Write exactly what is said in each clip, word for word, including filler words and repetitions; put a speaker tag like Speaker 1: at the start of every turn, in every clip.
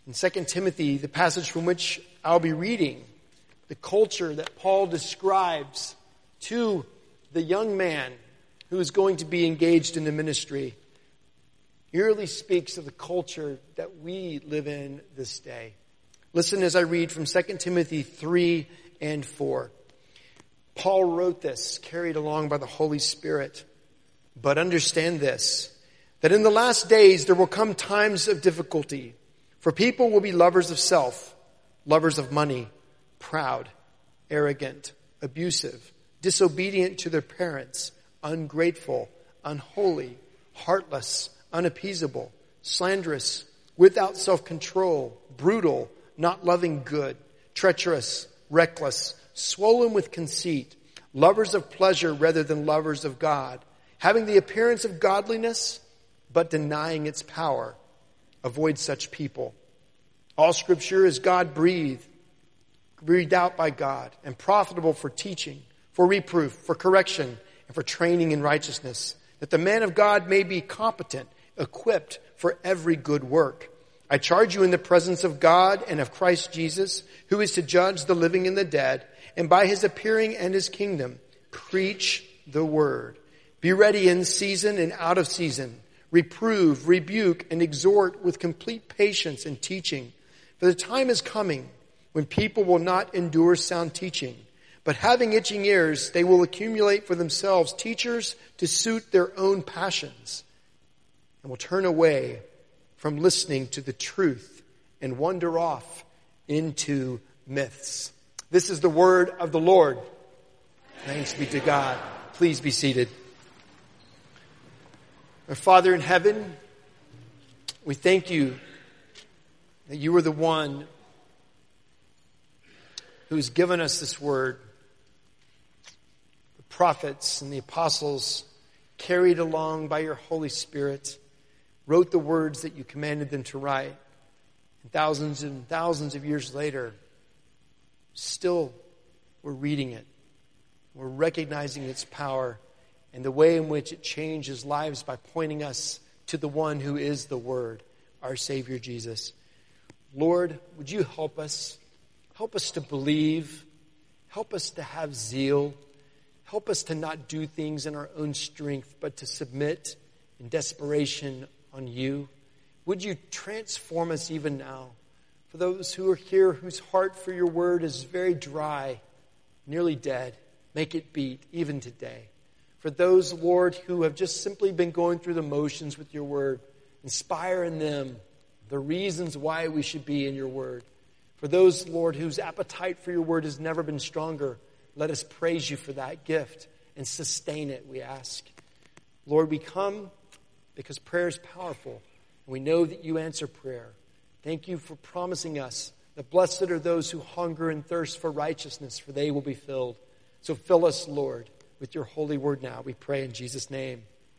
Speaker 1: In Second Timothy, the passage from which I'll be reading, the culture that Paul describes to the young man who is going to be engaged in the ministry eerily speaks of the culture that we live in this day. Listen as I read from Second Timothy three and four. Paul wrote this, carried along by the Holy Spirit. But understand this, that in the last days there will come times of difficulty, for people will be lovers of self, lovers of money, proud, arrogant, abusive, disobedient to their parents, ungrateful, unholy, heartless, unappeasable, slanderous, without self-control, brutal, not loving good, treacherous, reckless, swollen with conceit, lovers of pleasure rather than lovers of God, having the appearance of godliness, but denying its power. Avoid such people. All Scripture is God-breathed, breathed out by God, and profitable for teaching, for reproof, for correction, and for training in righteousness, that the man of God may be competent, equipped for every good work. I charge you in the presence of God and of Christ Jesus, who is to judge the living and the dead, and by his appearing and his kingdom, preach the word. Be ready in season and out of season. Reprove, rebuke, and exhort with complete patience and teaching. For the time is coming when people will not endure sound teaching, but having itching ears, they will accumulate for themselves teachers to suit their own passions, and will turn away from listening to the truth and wander off into myths. This is the word of the Lord. Thanks be to God. Please be seated. Our Father in heaven, we thank you that you are the one who has given us this word. The prophets and the apostles, carried along by your Holy Spirit, wrote the words that you commanded them to write. And thousands and thousands of years later, still we're reading it. We're recognizing its power and the way in which it changes lives by pointing us to the one who is the Word, our Savior Jesus. Lord, would you help us? Help us to believe. Help us to have zeal. Help us to not do things in our own strength, but to submit in desperation on you. Would you transform us even now? For those who are here whose heart for your word is very dry, nearly dead, make it beat even today. For those, Lord, who have just simply been going through the motions with your word, inspire in them the reasons why we should be in your word. For those, Lord, whose appetite for your word has never been stronger, let us praise you for that gift and sustain it, we ask. Lord, we come because prayer is powerful, and we know that you answer prayer. Thank you for promising us that blessed are those who hunger and thirst for righteousness, for they will be filled. So fill us, Lord, with your holy word now. We pray in Jesus' name.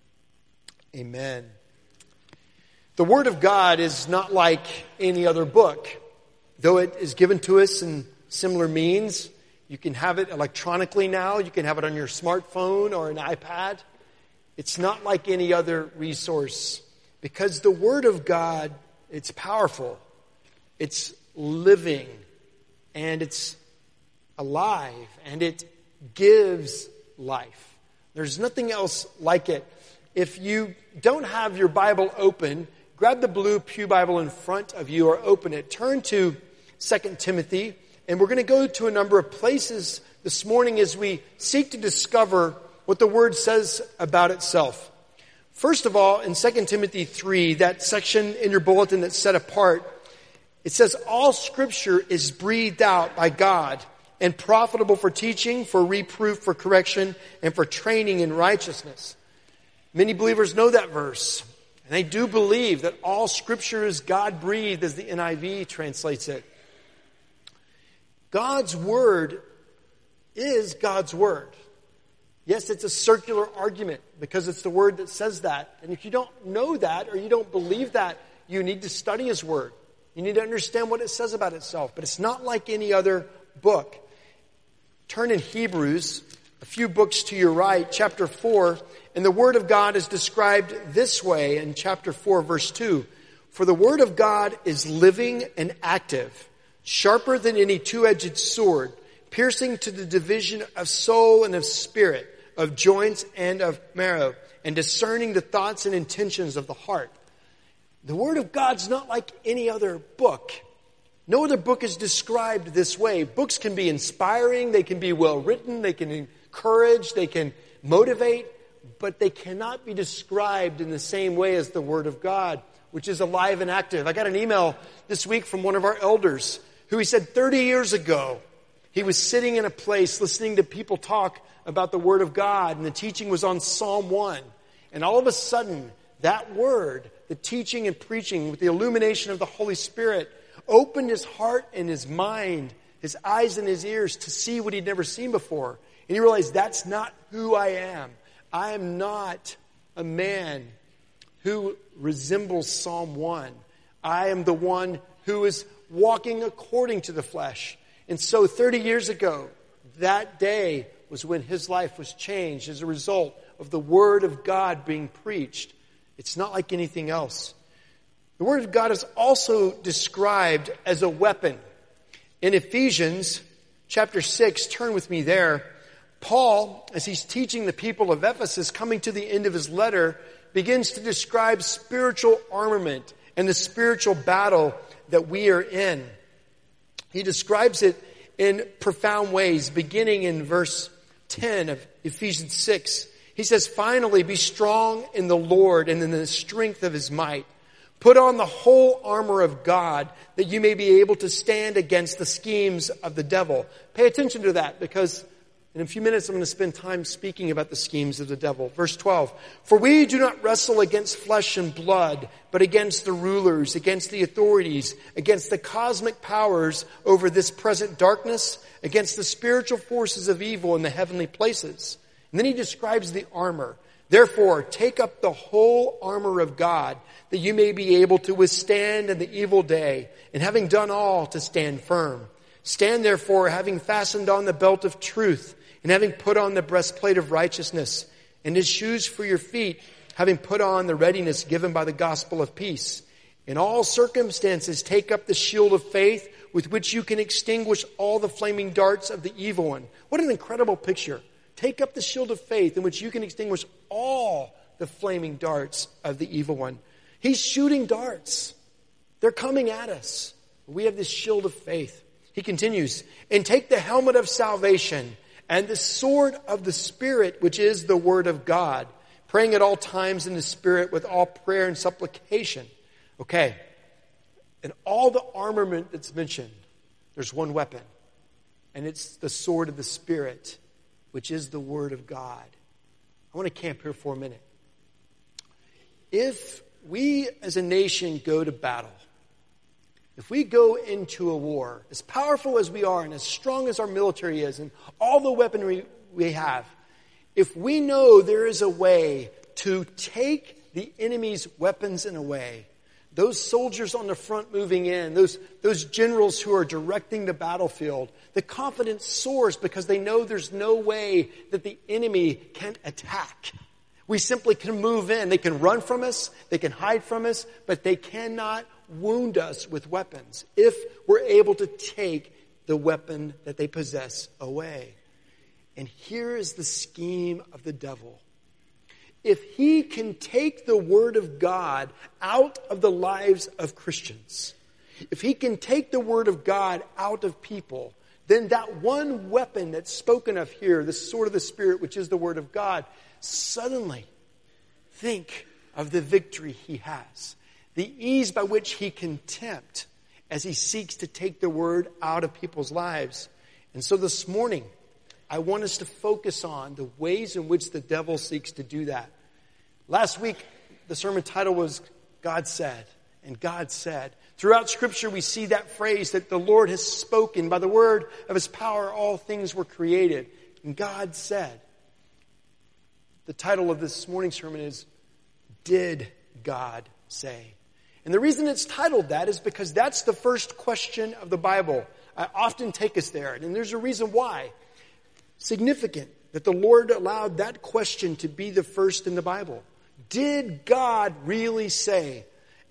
Speaker 1: Amen. The Word of God is not like any other book. Though it is given to us in similar means, you can have it electronically now. You can have it on your smartphone or an iPad. It's not like any other resource because the Word of God, it's powerful, it's living, and it's alive, and it gives life. There's nothing else like it. If you don't have your Bible open, grab the blue pew Bible in front of you or open it. Turn to Second Timothy, and we're going to go to a number of places this morning as we seek to discover what the Word says about itself. First of all, in Second Timothy three, that section in your bulletin that's set apart, it says, all Scripture is breathed out by God and profitable for teaching, for reproof, for correction, and for training in righteousness. Many believers know that verse, and they do believe that all Scripture is God-breathed, as the N I V translates it. God's Word is God's Word. Yes, it's a circular argument because it's the Word that says that. And if you don't know that or you don't believe that, you need to study His Word. You need to understand what it says about itself. But it's not like any other book. Turn in Hebrews, a few books to your right, chapter four, and the Word of God is described this way in chapter four, verse two. For the word of God is living and active, sharper than any two-edged sword, piercing to the division of soul and of spirit, of joints and of marrow, and discerning the thoughts and intentions of the heart. The Word of God's not like any other book. No other book is described this way. Books can be inspiring, they can be well written, they can encourage, they can motivate, but they cannot be described in the same way as the Word of God, which is alive and active. I got an email this week from one of our elders who he said thirty years ago, he was sitting in a place listening to people talk about the Word of God, and the teaching was on Psalm one. And all of a sudden, that word, the teaching and preaching with the illumination of the Holy Spirit, opened his heart and his mind, his eyes and his ears to see what he'd never seen before. And he realized, that's not who I am. I am not a man who resembles Psalm one. I am the one who is walking according to the flesh. And so thirty years ago, that day was when his life was changed as a result of the Word of God being preached. It's not like anything else. The Word of God is also described as a weapon. In Ephesians chapter six, turn with me there, Paul, as he's teaching the people of Ephesus, coming to the end of his letter, begins to describe spiritual armament and the spiritual battle that we are in. He describes it in profound ways, beginning in verse ten of Ephesians six. He says, finally, be strong in the Lord and in the strength of his might. Put on the whole armor of God that you may be able to stand against the schemes of the devil. Pay attention to that, because in a few minutes I'm going to spend time speaking about the schemes of the devil. Verse twelve, for we do not wrestle against flesh and blood, but against the rulers, against the authorities, against the cosmic powers over this present darkness, against the spiritual forces of evil in the heavenly places. And then he describes the armor. Therefore, take up the whole armor of God, that you may be able to withstand in the evil day, and having done all, to stand firm. Stand therefore, having fastened on the belt of truth, and having put on the breastplate of righteousness, and as shoes for your feet, having put on the readiness given by the gospel of peace. In all circumstances, take up the shield of faith, with which you can extinguish all the flaming darts of the evil one. What an incredible picture. Take up the shield of faith, in which you can extinguish all the flaming darts of the evil one. He's shooting darts. They're coming at us. We have this shield of faith. He continues, and take the helmet of salvation and the sword of the Spirit, which is the Word of God, praying at all times in the Spirit with all prayer and supplication. Okay. And all the armament that's mentioned, there's one weapon, and it's the sword of the Spirit, which is the Word of God. I want to camp here for a minute. If we as a nation go to battle, if we go into a war, as powerful as we are and as strong as our military is and all the weaponry we have, if we know there is a way to take the enemy's weapons in a way, those soldiers on the front moving in, those, those generals who are directing the battlefield, the confidence soars because they know there's no way that the enemy can attack. We simply can move in. They can run from us, they can hide from us, but they cannot wound us with weapons if we're able to take the weapon that they possess away. And here is the scheme of the devil. If he can take the Word of God out of the lives of Christians, if he can take the Word of God out of people, then that one weapon that's spoken of here, the sword of the Spirit, which is the Word of God, suddenly think of the victory he has, the ease by which he can tempt as he seeks to take the Word out of people's lives. And so this morning, I want us to focus on the ways in which the devil seeks to do that. Last week, the sermon title was God Said, and God Said. Throughout Scripture, we see that phrase that the Lord has spoken. By the word of His power, all things were created. And God said. The title of this morning's sermon is, Did God Say? And the reason it's titled that is because that's the first question of the Bible. I often take us there, and there's a reason why. Significant that the Lord allowed that question to be the first in the Bible. Did God really say?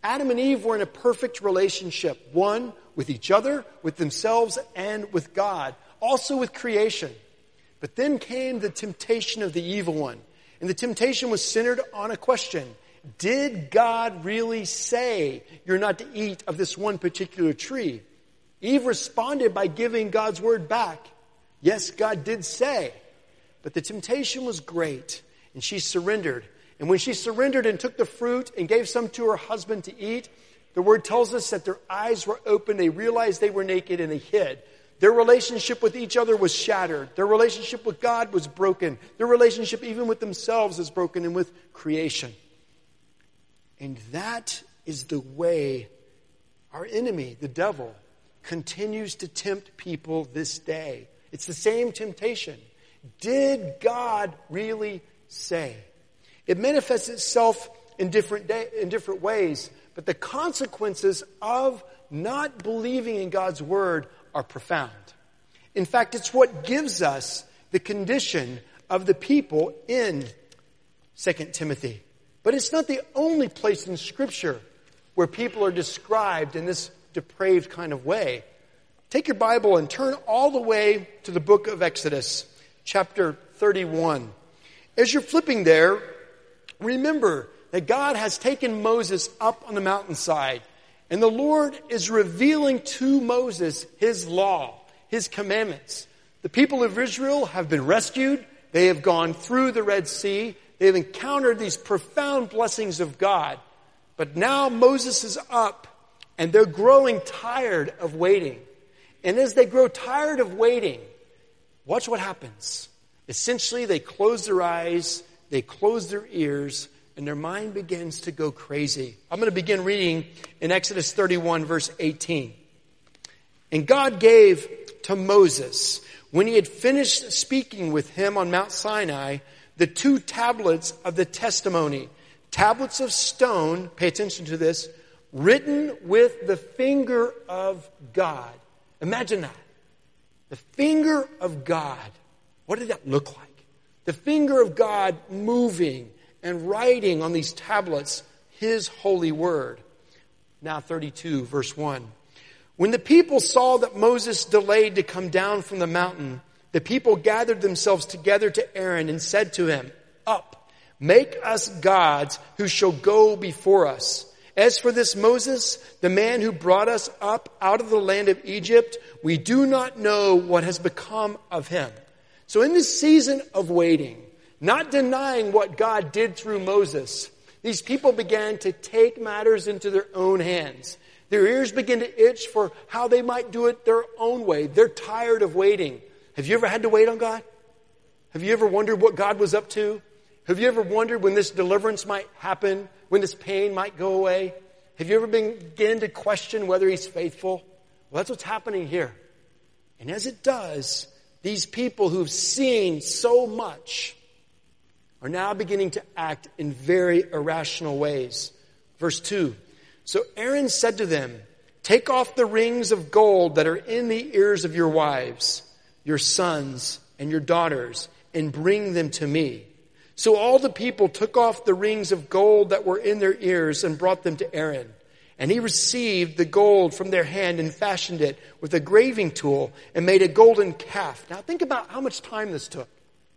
Speaker 1: Adam and Eve were in a perfect relationship, one with each other, with themselves, and with God, also with creation. But then came the temptation of the evil one. And the temptation was centered on a question. Did God really say you're not to eat of this one particular tree? Eve responded by giving God's word back. Yes, God did say. But the temptation was great, and she surrendered. And when she surrendered and took the fruit and gave some to her husband to eat, the word tells us that their eyes were open, they realized they were naked, and they hid. Their relationship with each other was shattered. Their relationship with God was broken. Their relationship even with themselves is broken and with creation. And that is the way our enemy, the devil, continues to tempt people this day. It's the same temptation. Did God really say? It manifests itself in different day, in different ways, but the consequences of not believing in God's word are profound. In fact, it's what gives us the condition of the people in Second Timothy. But it's not the only place in Scripture where people are described in this depraved kind of way. Take your Bible and turn all the way to the book of Exodus, chapter thirty-one. As you're flipping there, remember that God has taken Moses up on the mountainside, and the Lord is revealing to Moses his law, his commandments. The people of Israel have been rescued. They have gone through the Red Sea. They have encountered these profound blessings of God. But now Moses is up, and they're growing tired of waiting. And as they grow tired of waiting, watch what happens. Essentially, they close their eyes, they close their ears, and their mind begins to go crazy. I'm going to begin reading in Exodus thirty-one, verse eighteen. And God gave to Moses, when he had finished speaking with him on Mount Sinai, the two tablets of the testimony, tablets of stone, pay attention to this, written with the finger of God. Imagine that. The finger of God. What did that look like? The finger of God moving and writing on these tablets his holy word. Now thirty-two, verse one. When the people saw that Moses delayed to come down from the mountain, the people gathered themselves together to Aaron and said to him, Up, make us gods who shall go before us. As for this Moses, the man who brought us up out of the land of Egypt, we do not know what has become of him. So in this season of waiting, not denying what God did through Moses, these people began to take matters into their own hands. Their ears began to itch for how they might do it their own way. They're tired of waiting. Have you ever had to wait on God? Have you ever wondered what God was up to? Have you ever wondered when this deliverance might happen, when this pain might go away? Have you ever been, begun to question whether he's faithful? Well, that's what's happening here. And as it does, these people who've seen so much are now beginning to act in very irrational ways. Verse two. So Aaron said to them, Take off the rings of gold that are in the ears of your wives, your sons and your daughters, and bring them to me. So all the people took off the rings of gold that were in their ears and brought them to Aaron. And he received the gold from their hand and fashioned it with a graving tool and made a golden calf. Now think about how much time this took.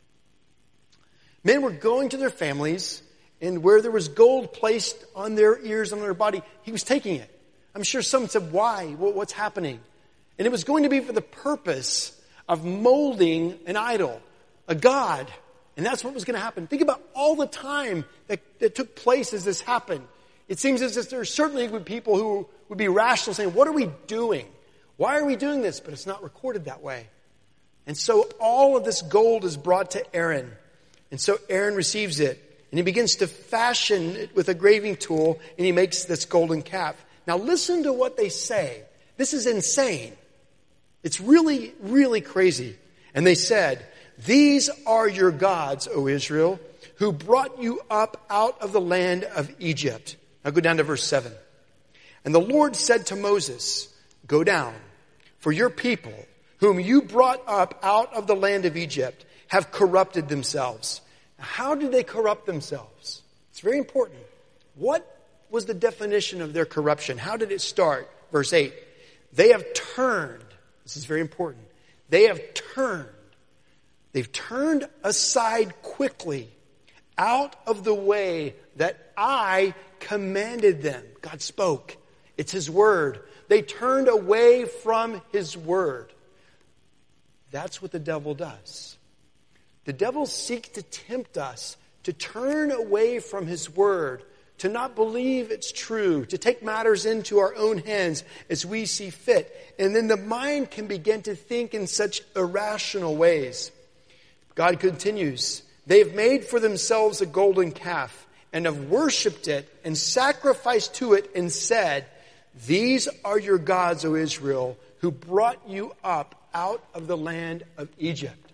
Speaker 1: Men were going to their families, and where there was gold placed on their ears, on their body, he was taking it. I'm sure someone said, why? What's happening? And it was going to be for the purpose of molding an idol, a god. And that's what was going to happen. Think about all the time that, that took place as this happened. It seems as if there certainly would be people who would be rational saying, what are we doing? Why are we doing this? But it's not recorded that way. And so all of this gold is brought to Aaron. And so Aaron receives it. And he begins to fashion it with a graving tool. And he makes this golden calf. Now listen to what they say. This is insane. It's really, really crazy. And they said, These are your gods, O Israel, who brought you up out of the land of Egypt. Now go down to verse seven. And the Lord said to Moses, Go down, for your people, whom you brought up out of the land of Egypt, have corrupted themselves. Now, how did they corrupt themselves? It's very important. What was the definition of their corruption? How did it start? Verse eight. They have turned. This is very important. They have turned. They've turned aside quickly out of the way that I commanded them. God spoke. It's His word. They turned away from His word. That's what the devil does. The devil seeks to tempt us to turn away from His word, to not believe it's true, to take matters into our own hands as we see fit. And then the mind can begin to think in such irrational ways. God continues, they have made for themselves a golden calf and have worshipped it and sacrificed to it and said, these are your gods, O Israel, who brought you up out of the land of Egypt.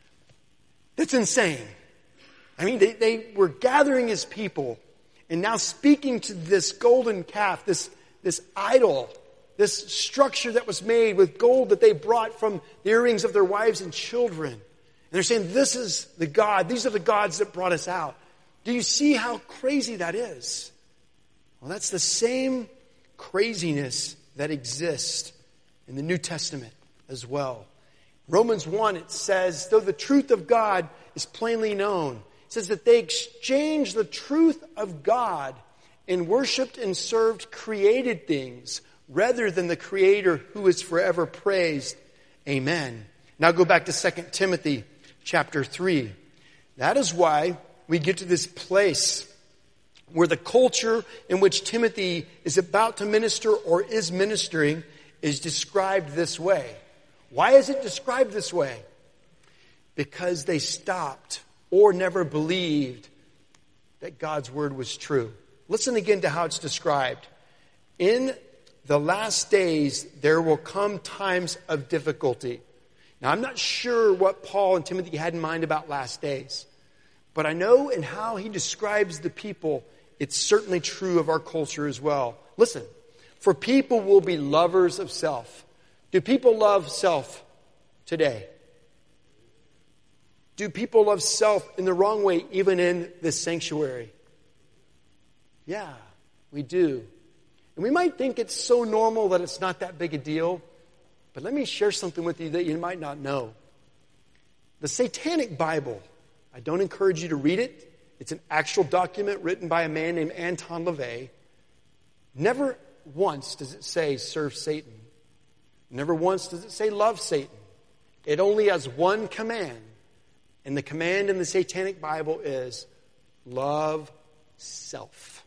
Speaker 1: That's insane. I mean, they, they were gathering His people and now speaking to this golden calf, this, this idol, this structure that was made with gold that they brought from the earrings of their wives and children. And they're saying, this is the God. These are the gods that brought us out. Do you see how crazy that is? Well, that's the same craziness that exists in the New Testament as well. Romans one, it says, though the truth of God is plainly known, it says that they exchanged the truth of God and worshipped and served created things rather than the Creator who is forever praised. Amen. Now go back to Second Timothy chapter three. That is why we get to this place where the culture in which Timothy is about to minister or is ministering is described this way. Why is it described this way? Because they stopped or never believed that God's word was true. Listen again to how it's described. In the last days, there will come times of difficulty. Now, I'm not sure what Paul and Timothy had in mind about last days, but I know in how he describes the people, it's certainly true of our culture as well. Listen, for people will be lovers of self. Do people love self today? Do people love self in the wrong way, even in this sanctuary? Yeah, we do. And we might think it's so normal that it's not that big a deal. But let me share something with you that you might not know. The Satanic Bible, I don't encourage you to read it. It's an actual document written by a man named Anton LaVey. Never once does it say serve Satan. Never once does it say love Satan. It only has one command. And the command in the Satanic Bible is love self.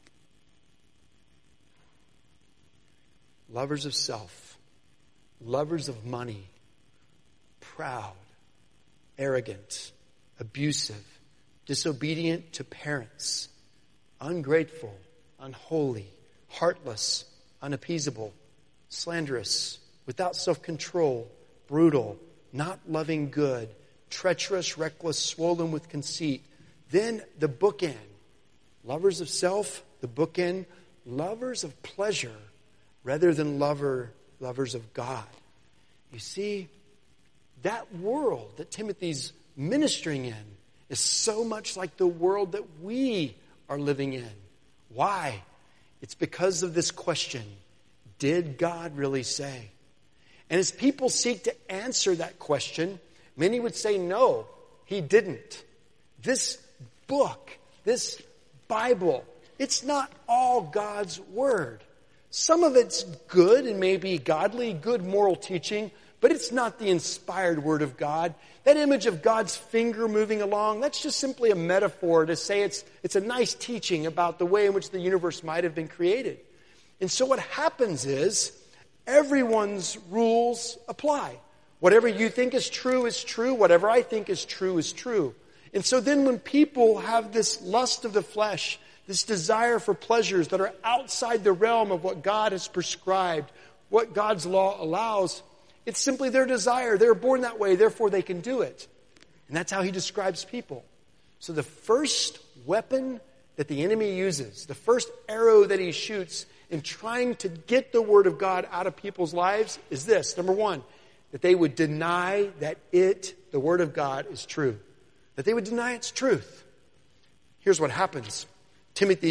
Speaker 1: Lovers of self. Lovers of money. Proud. Arrogant. Abusive. Disobedient to parents. Ungrateful. Unholy. Heartless. Unappeasable. Slanderous. Without self-control. Brutal. Not loving good. Treacherous, reckless, swollen with conceit. Then the bookend. Lovers of self, the bookend. Lovers of pleasure rather than lover, lovers of God. You see, that world that Timothy's ministering in is so much like the world that we are living in. Why? It's because of this question. Did God really say? And as people seek to answer that question, many would say, no, He didn't. This book, this Bible, it's not all God's Word. Some of it's good and maybe godly, good moral teaching, but it's not the inspired Word of God. That image of God's finger moving along, that's just simply a metaphor to say it's, it's a nice teaching about the way in which the universe might have been created. And so what happens is, everyone's rules apply. Whatever you think is true is true. Whatever I think is true is true. And so then when people have this lust of the flesh, this desire for pleasures that are outside the realm of what God has prescribed, what God's law allows, it's simply their desire. They're born that way, therefore they can do it. And that's how He describes people. So the first weapon that the enemy uses, the first arrow that he shoots in trying to get the Word of God out of people's lives is this. Number one, that they would deny that it, the Word of God, is true. That they would deny its truth. Here's what happens. Timothy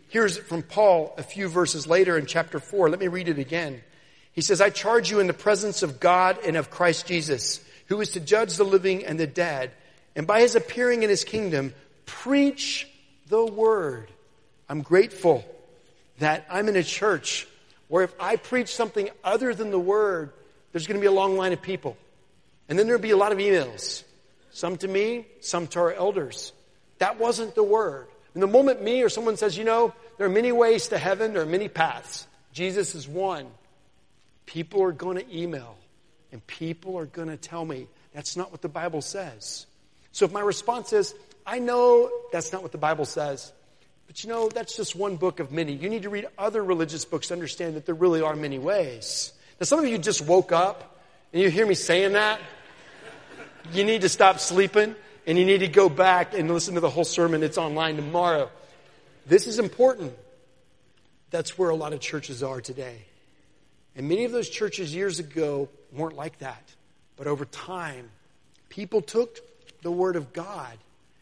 Speaker 1: Here's from Paul a few verses later in chapter four. Let me read it again. He says, I charge you in the presence of God and of Christ Jesus, who is to judge the living and the dead, and by his appearing in his kingdom, preach the word. I'm grateful that I'm in a church where if I preach something other than the word, there's going to be a long line of people. And then there'll be a lot of emails. Some to me, some to our elders. That wasn't the word. And the moment me or someone says, you know, there are many ways to heaven, there are many paths. Jesus is one. People are going to email. And people are going to tell me that's not what the Bible says. So if my response is, I know that's not what the Bible says, but you know, that's just one book of many. You need to read other religious books to understand that there really are many ways. Now some of you just woke up and you hear me saying that. You need to stop sleeping and you need to go back and listen to the whole sermon. It's online tomorrow. This is important. That's where a lot of churches are today. And many of those churches years ago weren't like that. But over time, people took the word of God.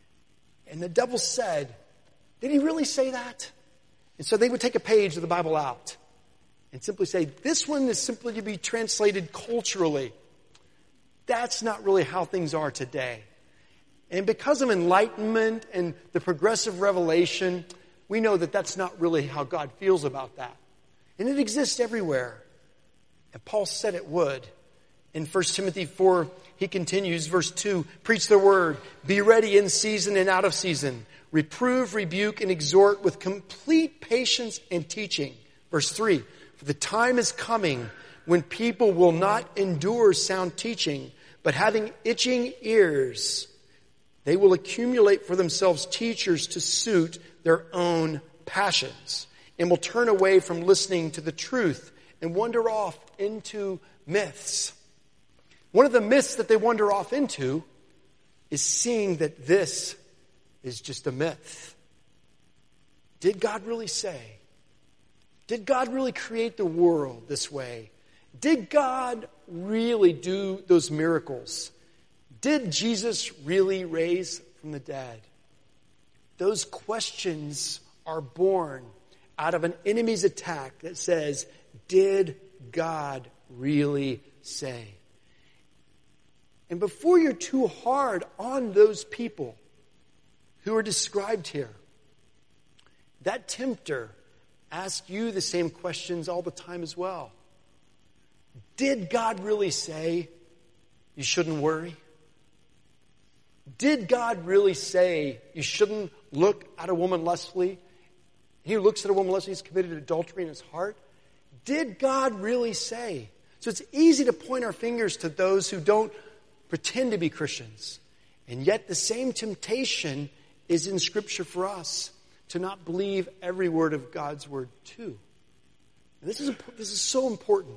Speaker 1: And the devil said, did he really say that? And so they would take a page of the Bible out and simply say, this one is simply to be translated culturally. That's not really how things are today. And because of enlightenment and the progressive revelation, we know that that's not really how God feels about that. And it exists everywhere. And Paul said it would. In First Timothy four, he continues, verse two, preach the word, be ready in season and out of season, reprove, rebuke, and exhort with complete patience and teaching. Verse three, for the time is coming when people will not endure sound teaching, but having itching ears, they will accumulate for themselves teachers to suit their own passions, and will turn away from listening to the truth and wander off into myths. One of the myths that they wander off into is seeing that this is just a myth. Did God really say? Did God really create the world this way? Did God really do those miracles? Did Jesus really raise from the dead? Those questions are born out of an enemy's attack that says, did God really say? And before you're too hard on those people who are described here, that tempter asks you the same questions all the time as well. Did God really say you shouldn't worry? Did God really say you shouldn't look at a woman lustfully? He who looks at a woman lustfully has committed adultery in his heart. Did God really say? So it's easy to point our fingers to those who don't pretend to be Christians. And yet the same temptation is in Scripture for us to not believe every word of God's word too. And this is, this is so important.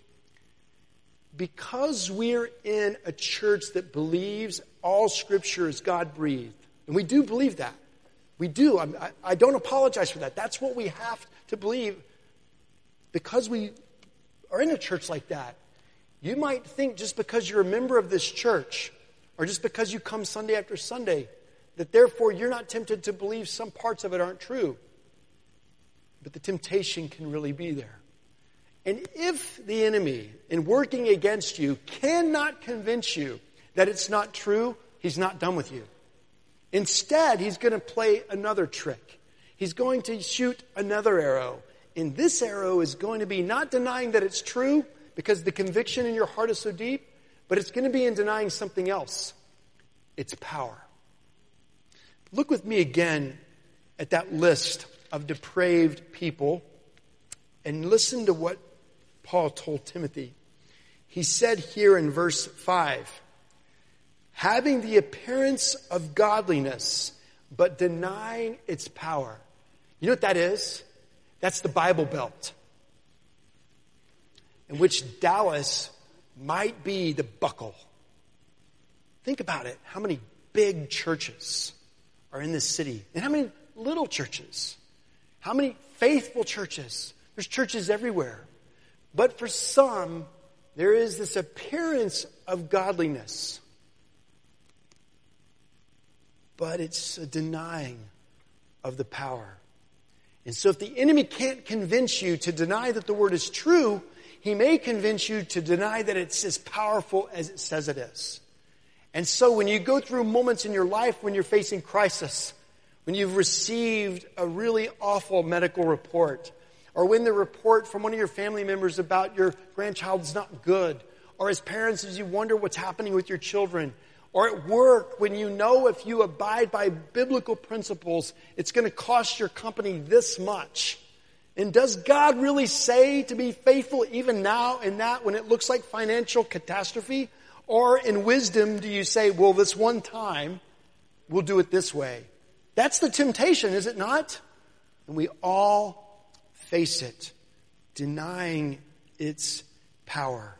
Speaker 1: Because we're in a church that believes all Scripture is God-breathed, and we do believe that. We do. I, I don't apologize for that. That's what we have to believe. Because we are in a church like that, you might think just because you're a member of this church, or just because you come Sunday after Sunday, that therefore you're not tempted to believe some parts of it aren't true. But the temptation can really be there. And if the enemy, in working against you, cannot convince you that it's not true, he's not done with you. Instead, he's going to play another trick. He's going to shoot another arrow. And this arrow is going to be not denying that it's true, because the conviction in your heart is so deep, but it's going to be in denying something else. It's power. Look with me again at that list of depraved people and listen to what Paul told Timothy. He said here in verse five, having the appearance of godliness, but denying its power. You know what that is? That's the Bible Belt, in which Dallas might be the buckle. Think about it. How many big churches are in this city? And how many little churches? How many faithful churches? There's churches everywhere. But for some, there is this appearance of godliness. But it's a denying of the power. And so if the enemy can't convince you to deny that the word is true, he may convince you to deny that it's as powerful as it says it is. And so when you go through moments in your life when you're facing crisis, when you've received a really awful medical report, or when the report from one of your family members about your grandchild is not good, or as parents as you wonder what's happening with your children, or at work when you know if you abide by biblical principles, it's going to cost your company this much. And does God really say to be faithful even now in that when it looks like financial catastrophe? Or in wisdom do you say, well, this one time we'll do it this way? That's the temptation, is it not? And we all face it, denying its power.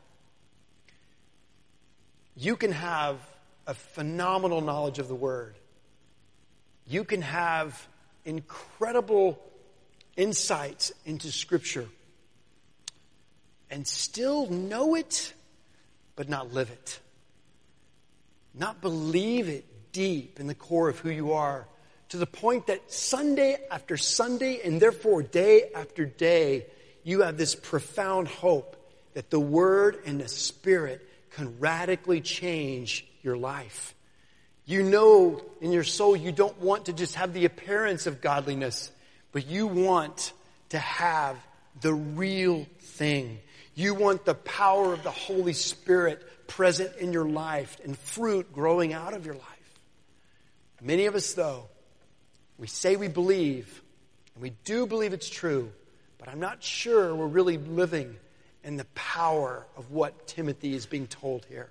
Speaker 1: You can have a phenomenal knowledge of the Word. You can have incredible insights into Scripture and still know it, but not live it. Not believe it deep in the core of who you are, to the point that Sunday after Sunday, and therefore day after day, you have this profound hope that the Word and the Spirit can radically change your life. You know in your soul you don't want to just have the appearance of godliness, but you want to have the real thing. You want the power of the Holy Spirit present in your life and fruit growing out of your life. Many of us, though, we say we believe, and we do believe it's true, but I'm not sure we're really living in the power of what Timothy is being told here.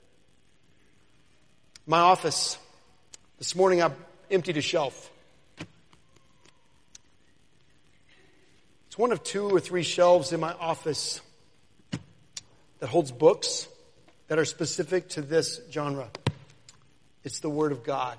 Speaker 1: My office, this morning I emptied a shelf. It's one of two or three shelves in my office that holds books that are specific to this genre. It's the Word of God.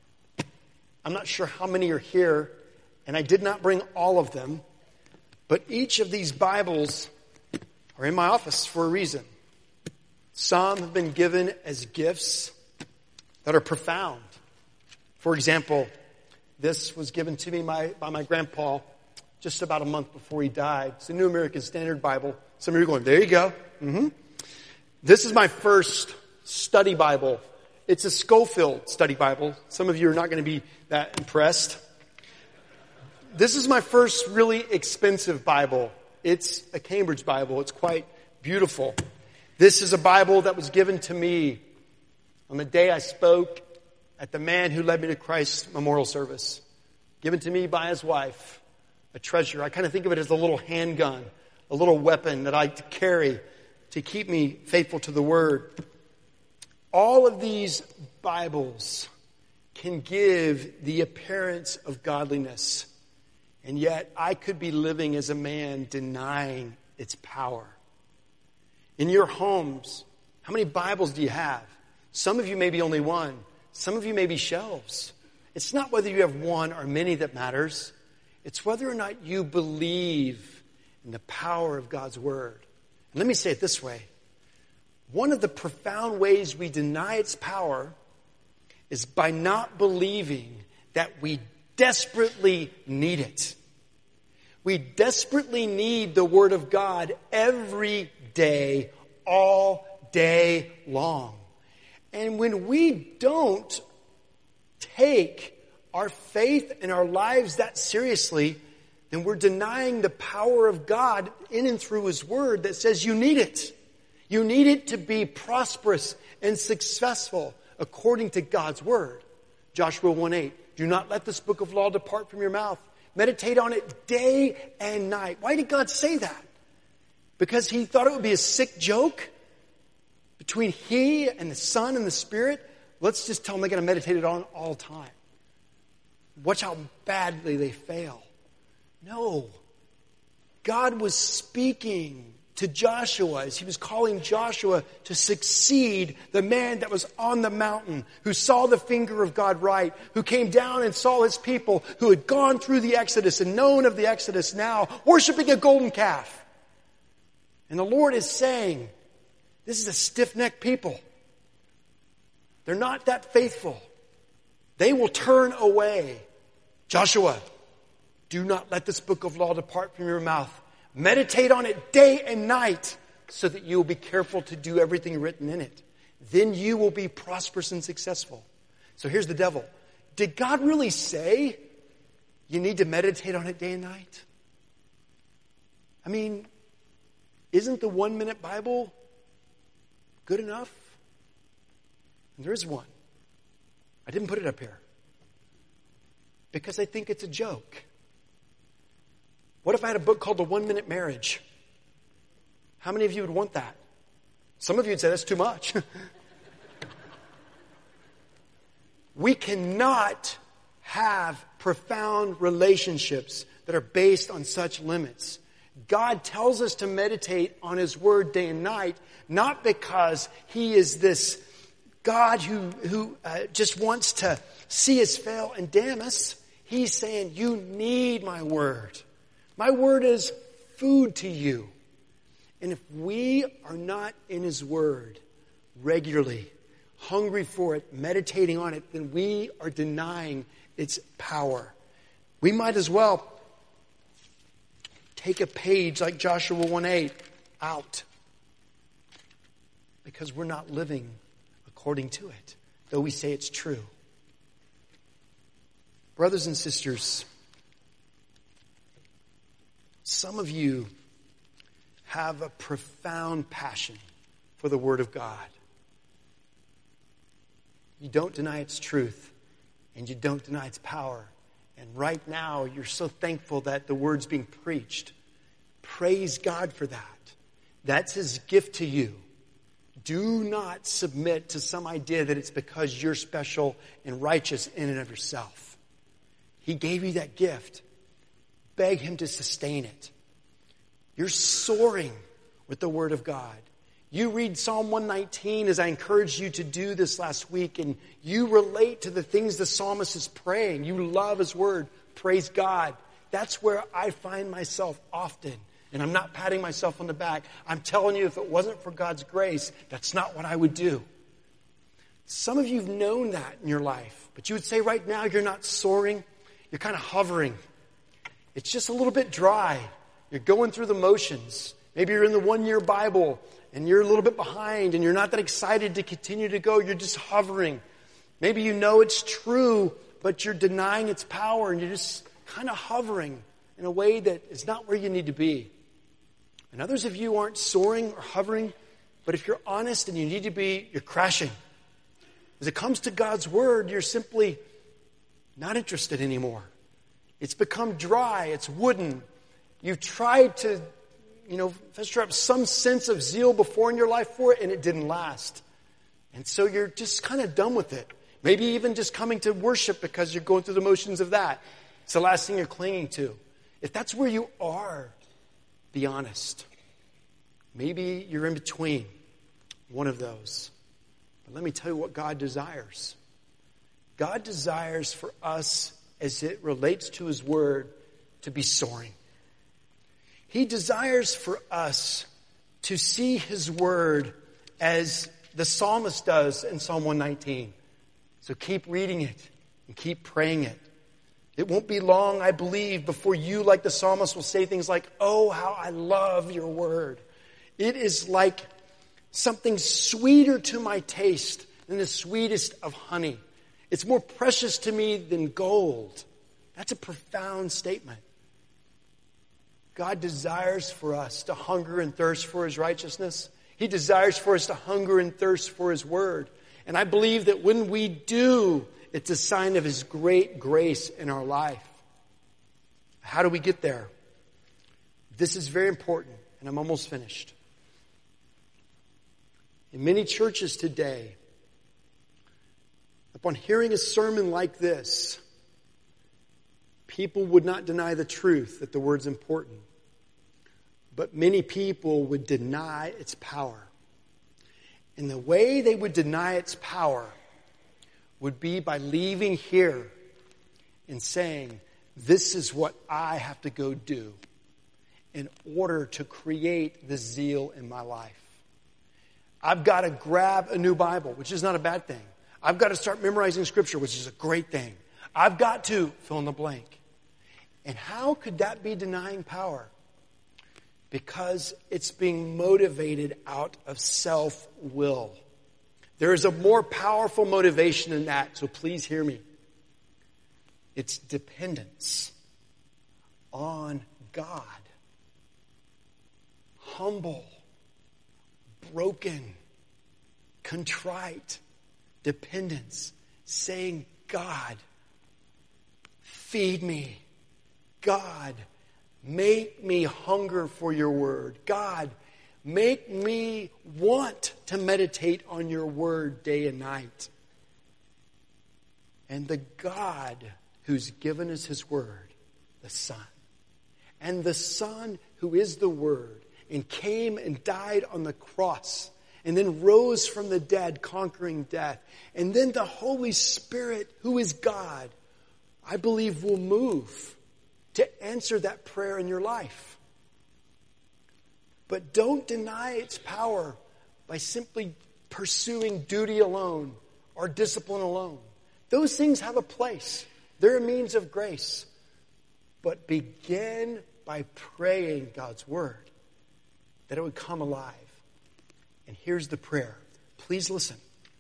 Speaker 1: I'm not sure how many are here, and I did not bring all of them, but each of these Bibles are in my office for a reason. Some have been given as gifts that are profound. For example, this was given to me by, by my grandpa just about a month before he died. It's the New American Standard Bible. Some of you are going, there you go. Mm-hmm. This is my first study Bible. It's a Schofield study Bible. Some of you are not going to be that impressed. This is my first really expensive Bible. It's a Cambridge Bible. It's quite beautiful. This is a Bible that was given to me on the day I spoke at the Man Who Led Me to Christ memorial service. Given to me by his wife. A treasure. I kind of think of it as a little handgun, a little weapon that I carry to keep me faithful to the Word. All of these Bibles can give the appearance of godliness, and yet I could be living as a man denying its power. In your homes, how many Bibles do you have? Some of you may be only one. Some of you may be shelves. It's not whether you have one or many that matters. It's whether or not you believe in the power of God's Word. And let me say it this way. One of the profound ways we deny its power is by not believing that we desperately need it. We desperately need the Word of God every day, all day long. And when we don't take our faith and our lives that seriously, then we're denying the power of God in and through His Word that says you need it. You need it to be prosperous and successful according to God's Word. Joshua one eight, do not let this book of law depart from your mouth. Meditate on it day and night. Why did God say that? Because He thought it would be a sick joke between He and the Son and the Spirit? Let's just tell them they're going to meditate it on all the time. Watch how badly they fail. No. God was speaking to Joshua as He was calling Joshua to succeed the man that was on the mountain, who saw the finger of God right, who came down and saw His people, who had gone through the Exodus and known of the Exodus now, worshiping a golden calf. And the Lord is saying, this is a stiff-necked people. They're not that faithful. They will turn away. Joshua, Do not let this book of law depart from your mouth. Meditate on it day and night so that you will be careful to do everything written in it. Then you will be prosperous and successful. So here's the devil. Did God really say you need to meditate on it day and night? I mean, isn't the one-minute Bible good enough? And there is one. I didn't put it up here because I think it's a joke. What if I had a book called The One-Minute Marriage? How many of you would want that? Some of you would say that's too much. We cannot have profound relationships that are based on such limits. God tells us to meditate on His Word day and night, not because He is this God who, who uh, just wants to see us fail and damn us. He's saying, you need my Word. My Word is food to you. And if we are not in His Word regularly, hungry for it, meditating on it, then we are denying its power. We might as well take a page like Joshua one eight out because we're not living according to it, though we say it's true. Brothers and sisters, some of you have a profound passion for the Word of God. You don't deny its truth, and you don't deny its power. And right now, you're so thankful that the Word's being preached. Praise God for that. That's His gift to you. Do not submit to some idea that it's because you're special and righteous in and of yourself. He gave you that gift. Beg Him to sustain it. You're soaring with the Word of God. You read Psalm one nineteen as I encouraged you to do this last week, and you relate to the things the psalmist is praying. You love His Word. Praise God. That's where I find myself often. And I'm not patting myself on the back. I'm telling you, if it wasn't for God's grace, that's not what I would do. Some of you have known that in your life, but you would say right now you're not soaring. You're kind of hovering. It's just a little bit dry. You're going through the motions. Maybe you're in the one-year Bible and you're a little bit behind and you're not that excited to continue to go. You're just hovering. Maybe you know it's true, but you're denying its power and you're just kind of hovering in a way that is not where you need to be. And others of you aren't soaring or hovering, but if you're honest and you need to be, you're crashing. As it comes to God's Word, you're simply not interested anymore. It's become dry. It's wooden. You've tried to, you know, fester up some sense of zeal before in your life for it, and it didn't last. And so you're just kind of done with it. Maybe even just coming to worship because you're going through the motions of that. It's the last thing you're clinging to. If that's where you are, be honest. Maybe you're in between one of those. But let me tell you what God desires. God desires for us, as it relates to His Word, to be soaring. He desires for us to see His Word as the psalmist does in Psalm one nineteen. So keep reading it and keep praying it. It won't be long, I believe, before you, like the psalmist, will say things like, oh, how I love your Word. It is like something sweeter to my taste than the sweetest of honey. It's more precious to me than gold. That's a profound statement. God desires for us to hunger and thirst for His righteousness. He desires for us to hunger and thirst for His Word. And I believe that when we do, it's a sign of His great grace in our life. How do we get there? This is very important, and I'm almost finished. In many churches today, upon hearing a sermon like this, people would not deny the truth that the Word's important. But many people would deny its power. And the way they would deny its power would be by leaving here and saying, this is what I have to go do in order to create the zeal in my life. I've got to grab a new Bible, which is not a bad thing. I've got to start memorizing Scripture, which is a great thing. I've got to fill in the blank. And how could that be denying power? Because it's being motivated out of self-will. There is a more powerful motivation than that, so please hear me. It's dependence on God. Humble, broken, contrite, dependence, saying, God, feed me. God, make me hunger for your word. God, make me want to meditate on your word day and night. And the God who's given us his word, the Son, and the Son who is the Word and came and died on the cross and then rose from the dead, conquering death. And then the Holy Spirit, who is God, I believe will move to answer that prayer in your life. But don't deny its power by simply pursuing duty alone or discipline alone. Those things have a place. They're a means of grace. But begin by praying God's word, that it would come alive. And here's the prayer. Please listen.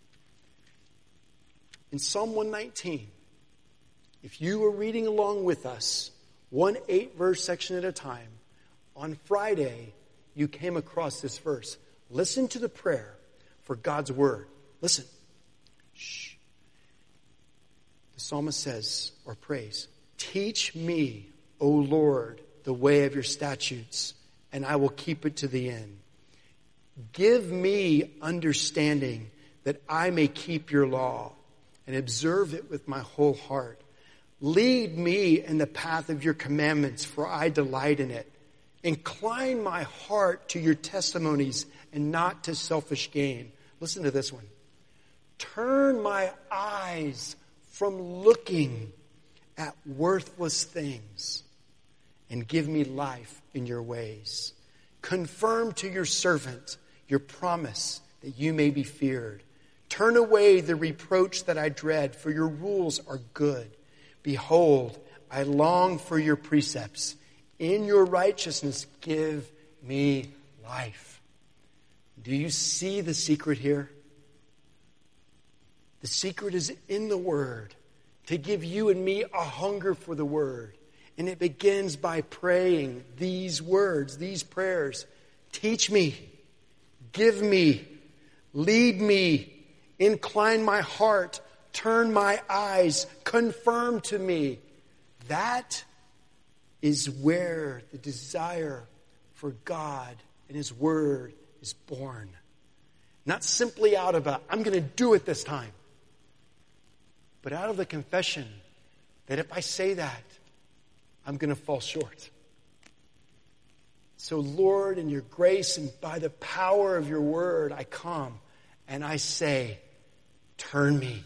Speaker 1: In Psalm one nineteen, if you were reading along with us, one eight verse section at a time, on Friday, you came across this verse. Listen to the prayer for God's word. Listen. Shh. The psalmist says, or prays, teach me, O Lord, the way of your statutes, and I will keep it to the end. Give me understanding that I may keep your law and observe it with my whole heart. Lead me in the path of your commandments, for I delight in it. Incline my heart to your testimonies and not to selfish gain. Listen to this one. Turn my eyes from looking at worthless things and give me life in your ways. Confirm to your servant your promise that you may be feared. Turn away the reproach that I dread, for your rules are good. Behold, I long for your precepts. In your righteousness, give me life. Do you see the secret here? The secret is in the word, to give you and me a hunger for the word. And it begins by praying these words, these prayers. Teach me, give me, lead me, incline my heart, turn my eyes, confirm to me. That is where the desire for God and his word is born. Not simply out of a, I'm going to do it this time, but out of the confession that if I say that, I'm going to fall short. So Lord, in your grace and by the power of your word, I come and I say, turn me.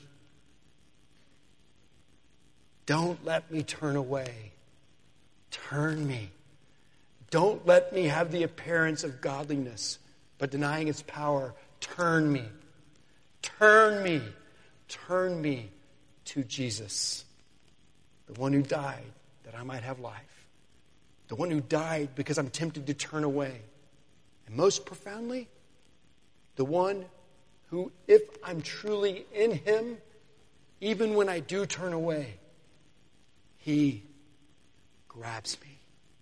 Speaker 1: Don't let me turn away. Turn me. Don't let me have the appearance of godliness, but denying its power. Turn me. Turn me. Turn me to Jesus, the one who died that I might have life. The one who died because I'm tempted to turn away. And most profoundly, the one who, if I'm truly in him, even when I do turn away, he grabs me.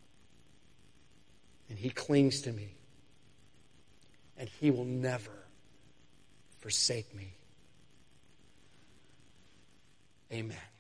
Speaker 1: And he clings to me. And he will never forsake me. Amen.